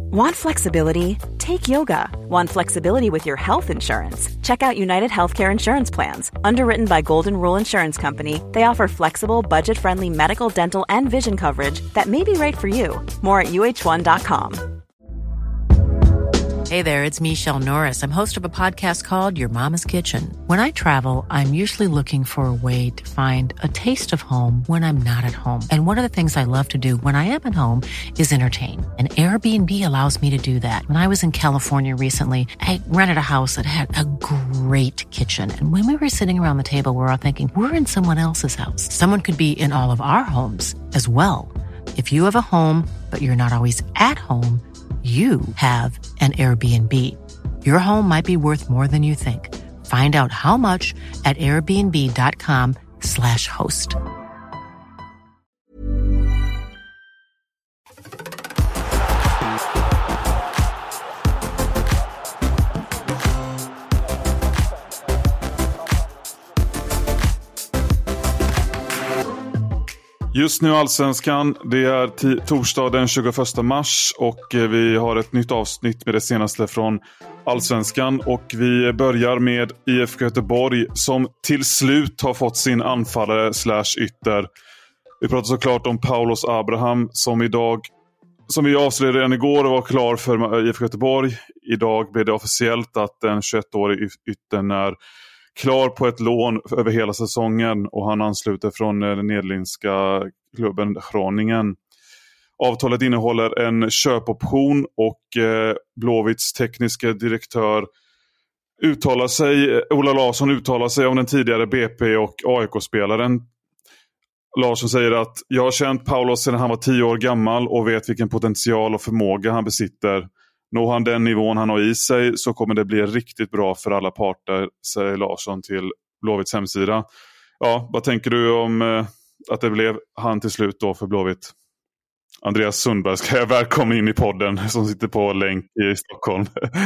Want flexibility? Take yoga. Want flexibility with your health insurance? Check out United Healthcare Insurance Plans. Underwritten by Golden Rule Insurance Company, they offer flexible, budget-friendly medical, dental, and vision coverage that may be right for you. More at uh1.com. Hey there, it's Michelle Norris. I'm host of a podcast called Your Mama's Kitchen. When I travel, I'm usually looking for a way to find a taste of home when I'm not at home. And one of the things I love to do when I am at home is entertain. And Airbnb allows me to do that. When I was in California recently, I rented a house that had a great kitchen. And when we were sitting around the table, we were all thinking, we're in someone else's house. Someone could be in all of our homes as well. If you have a home, but you're not always at home, you have an Airbnb. Your home might be worth more than you think. Find out how much at airbnb.com/host. Just nu Allsvenskan, det är torsdag den 21 mars och vi har ett nytt avsnitt med det senaste från Allsvenskan och vi börjar med IFK Göteborg som till slut har fått sin anfallare /ytter. Vi pratar såklart om Paulos Abraham som vi avslöjade redan igår var klar för IFK Göteborg. Idag blev det officiellt att den 21-årige yttern är klar på ett lån över hela säsongen och han ansluter från den nederländska klubben Groningen. Avtalet innehåller en köpoption och Blåvitts tekniska direktör Ola Larsson uttalar sig om den tidigare BP och AIK-spelaren. Larsson säger att jag har känt Paulos sedan han var 10 år gammal och vet vilken potential och förmåga han besitter. Når han den nivån han har i sig så kommer det bli riktigt bra för alla parter, säger Larsson till Blåvitts hemsida. Ja, vad tänker du om att det blev han till slut då för Blåvitt? Andreas Sundberg ska jag välkomna in i podden som sitter på länk i Stockholm.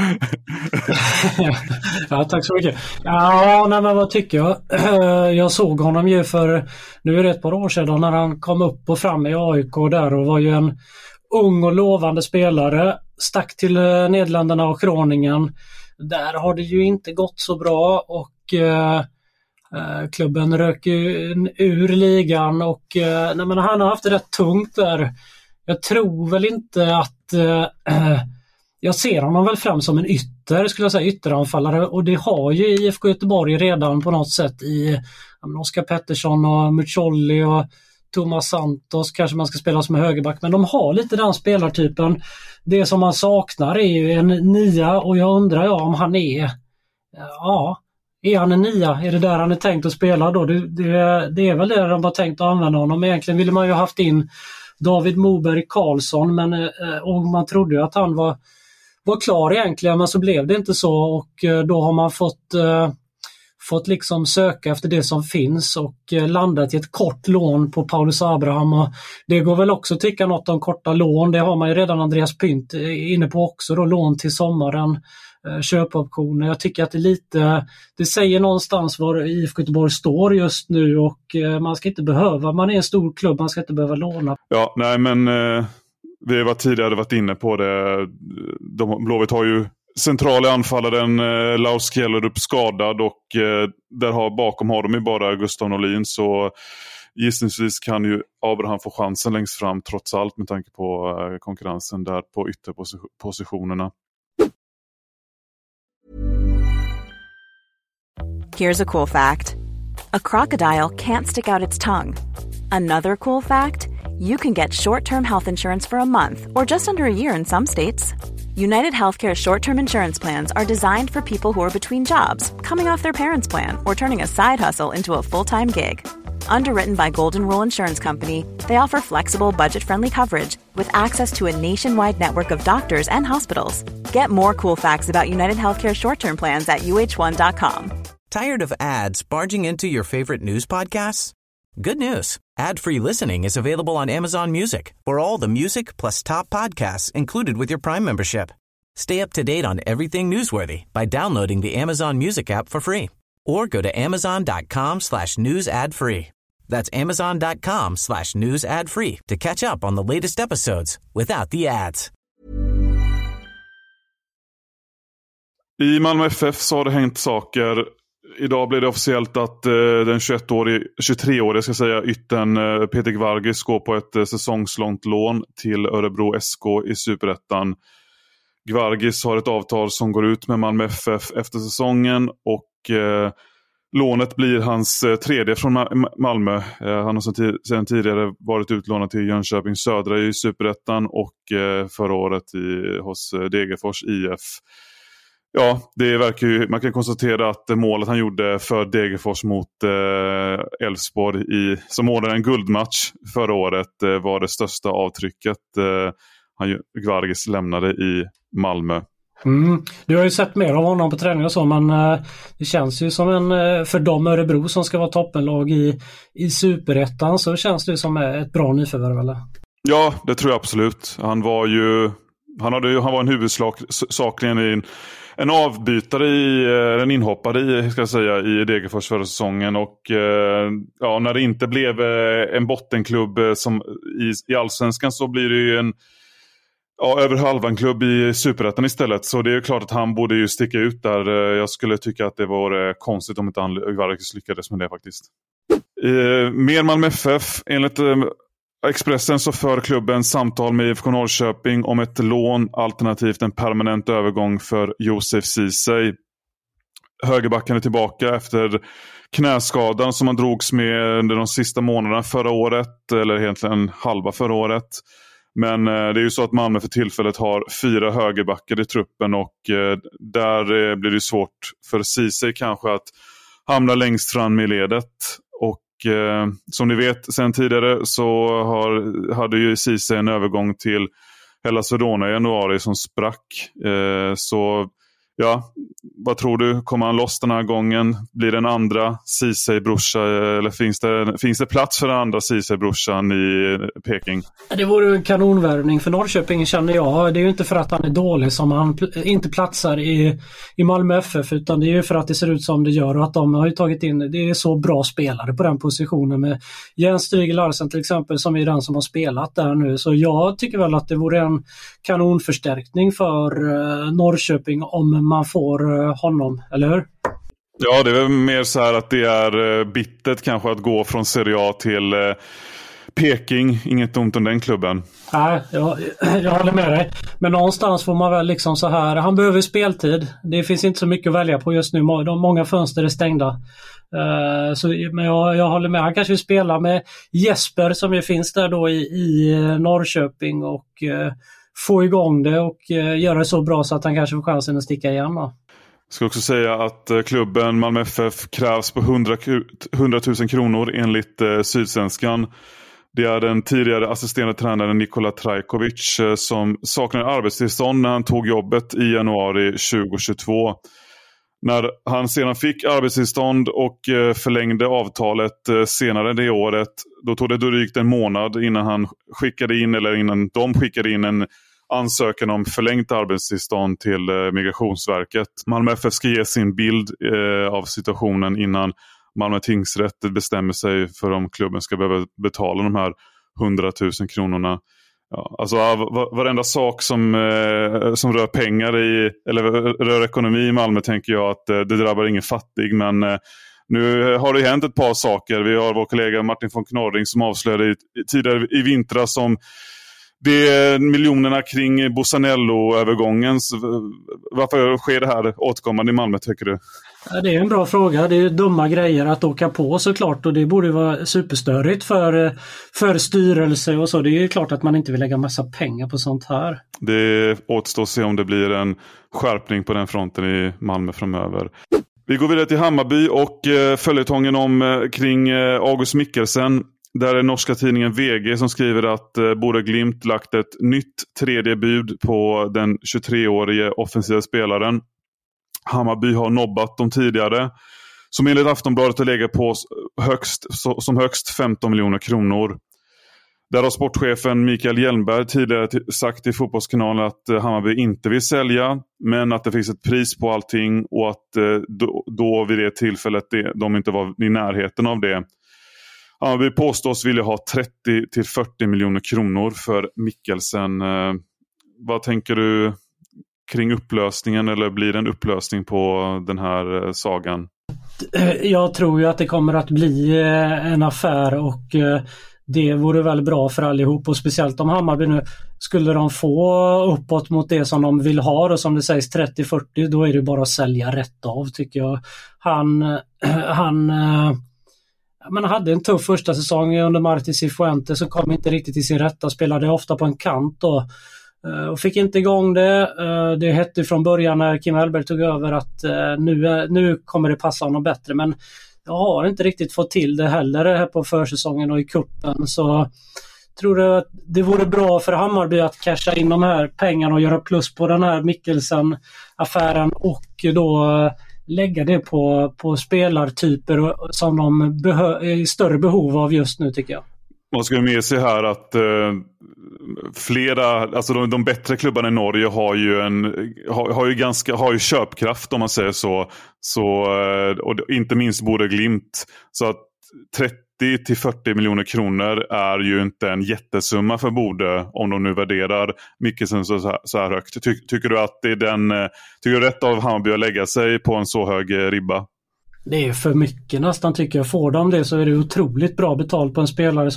Ja, tack så mycket. Ja, nej, men vad tycker jag? Jag såg honom ju för nu är det ett par år sedan när han kom upp och fram i AIK där och var ju en ung och lovande spelare. Stack till Nederländerna och Groningen. Där har det ju inte gått så bra och klubben rök ur ligan och nej, men han har haft det rätt tungt där. Jag tror väl inte att jag ser honom väl fram som en ytteranfallare och det har ju IFK Göteborg redan på något sätt i Oskar Pettersson och Mucholli och Thomas Santos, kanske man ska spela som högerback, men de har lite den spelartypen. Det som man saknar är ju en nia och jag undrar om han är han en nia? Är det där han är tänkt att spela då? Det är väl det de har tänkt att använda honom. Egentligen ville man ju haft in David Moberg Karlsson och man trodde ju att han var klar egentligen, men så blev det inte så och då har man fått liksom söka efter det som finns och landat i ett kort lån på Paulos Abraham och det går väl också att tycka något om korta lån. Det har man ju redan Andreas Pynt inne på också då, lån till sommaren, köpoptioner. Jag tycker att det säger någonstans var IFK Göteborg står just nu och man är en stor klubb, man ska inte behöva låna. Ja, nej men vi var tidigare varit inne på det. Blåvitt har ju centrala anfallaren Lars Kjellerup skadad och bakom har de ju bara Gustav Norlin så gissningsvis kan ju Abraham få chansen längst fram trots allt med tanke på konkurrensen där på ytterpositionerna. Here's a cool fact. A crocodile can't stick out its tongue. Another cool fact, you can get short-term health insurance for a month or just under a year in some states. United Healthcare short-term insurance plans are designed for people who are between jobs, coming off their parents' plan, or turning a side hustle into a full-time gig. Underwritten by Golden Rule Insurance Company, they offer flexible, budget-friendly coverage with access to a nationwide network of doctors and hospitals. Get more cool facts about United Healthcare short-term plans at uh1.com. Tired of ads barging into your favorite news podcasts? Good news. Ad-free listening is available on Amazon Music for all the music plus top podcasts included with your Prime membership. Stay up to date on everything newsworthy by downloading the Amazon Music app for free or go to amazon.com/news ad free. That's amazon.com/news ad free to catch up on the latest episodes without the ads. I Malmö FF så har det hänt saker. Idag blev det officiellt att den 23-årige ska säga ytten Peter Gvargis går på ett säsongslångt lån till Örebro SK i Superettan. Gvargis har ett avtal som går ut med Malmö FF efter säsongen och lånet blir hans tredje från Malmö. Han har sedan tidigare varit utlånad till Jönköping Södra i Superettan och förra året hos Degerfors IF. Ja, det verkar ju, man kan konstatera att målet han gjorde för Degerfors mot Elfsborg som ordnade en guldmatch förra året var det största avtrycket Gvargis lämnade i Malmö. Du har ju sett mer av honom på träning och så, men det känns ju som för dem Örebro som ska vara toppenlag i Superettan, så känns det som ett bra nyförvärv, eller? Ja, det tror jag absolut. Han var en huvudsakligen en avbytare en inhoppare ska jag säga, i Degerfors förra säsongen och när det inte blev en bottenklubb som i Allsvenskan så blir det ju över halvan klubb i Superettan istället. Så det är ju klart att han borde ju sticka ut där. Jag skulle tycka att det var konstigt om inte han lyckades med det faktiskt. Mer Malmö FF. Enligt Expressen så för klubben samtal med IFK Norrköping om ett lån alternativt en permanent övergång för Josef Ceesay. Högerbacken är tillbaka efter knäskadan som han drogs med under de sista månaderna förra året, eller egentligen halva förra året. Men det är ju så att Malmö för tillfället har 4 högerbackar i truppen och där blir det svårt för Ceesay kanske att hamna längst fram i ledet. Och som ni vet sen tidigare så hade ju Ceesay en övergång till Hellas Verona i januari som sprack. Så ja, vad tror du? Kommer han loss den här gången? Blir det en andra Ceesay-brorsa eller finns det plats för den andra Ceesay-brorsan i Peking? Det vore en kanonvärvning för Norrköping, känner jag. Det är ju inte för att han är dålig som han inte platsar i Malmö FF, utan det är ju för att det ser ut som det gör och att de har ju tagit in, det är så bra spelare på den positionen med Jens Stryger Larsen till exempel, som är den som har spelat där nu. Så jag tycker väl att det vore en kanonförstärkning för Norrköping om man får honom, eller hur? Ja, det är väl mer så här att det är bittert kanske att gå från Serie A till Peking. Inget ont om den klubben. Nej, jag håller med dig. Men någonstans får man väl liksom så här, han behöver speltid. Det finns inte så mycket att välja på just nu. Många fönster är stängda. Men jag håller med. Han kanske vill spela med Jesper som ju finns där då i Norrköping och få igång det och göra det så bra så att han kanske får chansen att sticka igen. Jag ska också säga att klubben Malmö FF krävs på 100 000 kronor enligt Sydsvenskan. Det är den tidigare assisterande tränaren Nikola Trajkovic som saknar arbetstillstånd när han tog jobbet i januari 2022. När han sedan fick arbetstillstånd och förlängde avtalet senare det året, då tog det drygt en månad innan innan de skickade in en ansökan om förlängt arbetstillstånd till Migrationsverket. Malmö FF ska ge sin bild av situationen innan Malmö tingsrätt bestämmer sig för om klubben ska behöva betala de här 100 000 kronorna. Ja, alltså varenda sak som rör pengar eller rör ekonomi i Malmö tänker jag att det drabbar ingen fattig, men nu har det hänt ett par saker. Vi har vår kollega Martin von Knorring som avslöjade tidigare i vintras som det miljonerna kring Bussanello-övergången. Varför sker det här återkommande i Malmö, tycker du? Ja, det är en bra fråga. Det är dumma grejer att åka på såklart, och det borde vara superstörigt för styrelse och så. Det är ju klart att man inte vill lägga massa pengar på sånt här. Det återstår att se om det blir en skärpning på den fronten i Malmö framöver. Vi går vidare till Hammarby och följetongen kring August Mikkelsen. Där är norska tidningen VG som skriver att Bodø Glimt lagt ett nytt tredje bud på den 23-årige offensiva spelaren. Hammarby har nobbat de tidigare, som enligt Aftonbladet har legat på högst 15 miljoner kronor. Där har sportchefen Mikael Hjelmberg tidigare sagt i Fotbollskanalen att Hammarby inte vill sälja, men att det finns ett pris på allting och att då vid det tillfället de inte var i närheten av det. Hammarby påstås vilja ha 30-40 miljoner kronor för Mikkelsen. Vad tänker du? kring upplösningen, eller blir det en upplösning på den här sagan? Jag tror ju att det kommer att bli en affär, och det vore väl bra för allihop, och speciellt om Hammarby nu skulle de få uppåt mot det som de vill ha, och som det sägs 30-40, då är det bara att sälja rätt av, tycker jag. Han hade en tuff första säsong under Martin Cifuentes, så kom inte riktigt i sin rätta, spelade ofta på en kant då, och fick inte igång det. Det hette från början när Kim Hellberg tog över att nu kommer det passa honom bättre, men jag har inte riktigt fått till det heller här på försäsongen och i kuppen, så tror jag att det vore bra för Hammarby att casha in de här pengarna och göra plus på den här Mikkelsen-affären, och då lägga det på spelartyper som de är i större behov av just nu, tycker jag. Man ska ju med sig här att flera, alltså de bättre klubbarna i Norge har ju köpkraft, om man säger så och inte minst Bodø Glimt, så att 30-40 miljoner kronor är ju inte en jättesumma för Bodø om de nu värderar Mikkelsen så här högt. Tycker du att det är tycker du rätt av Hammarby att lägga sig på en så hög ribba? Det är för mycket nästan, tycker jag. Får de det så är det otroligt bra betalt på en spelare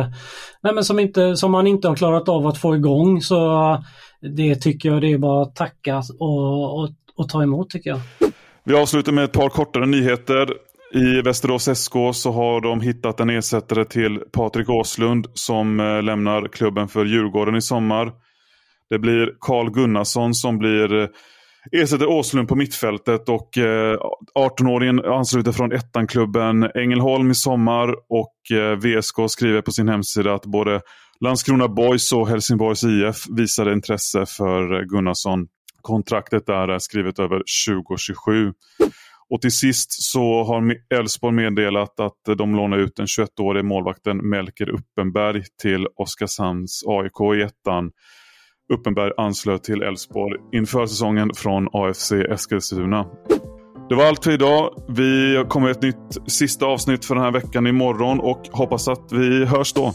som man inte har klarat av att få igång, så det tycker jag det är bara att tacka och ta emot, tycker jag. Vi avslutar med ett par kortare nyheter. I Västerås SK så har de hittat en ersättare till Patrik Åslund som lämnar klubben för Djurgården i sommar. Det blir Carl Gunnarsson som blir ersätter Åslund på mittfältet, och 18-åringen ansluter från ettanklubben Ängelholm i sommar, och VSK skriver på sin hemsida att både Landskrona Boys och Helsingborgs IF visade intresse för Gunnarsson. Kontraktet där är skrivet över 2027. Och till sist så har Elfsborg meddelat att de lånar ut den 21-årige målvakten Melker Uppenberg till Oskarshamns AIK i ettan. Uppenberg anslöt till Elfsborg inför säsongen från AFC Eskilstuna. Det var allt för idag. Vi kommer ett nytt sista avsnitt för den här veckan imorgon, och hoppas att vi hörs då.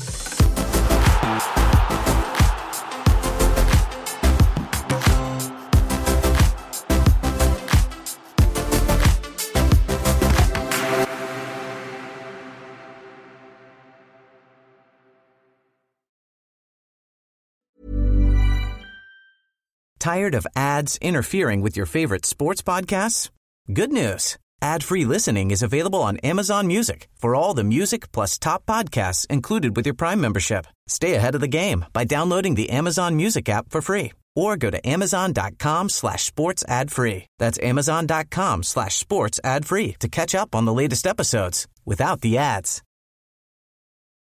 Tired of ads interfering with your favorite sports podcasts? Good news. Ad-free listening is available on Amazon Music for all the music plus top podcasts included with your Prime membership. Stay ahead of the game by downloading the Amazon Music app for free, or go to amazon.com/sports ad free. That's amazon.com/sports ad free to catch up on the latest episodes without the ads.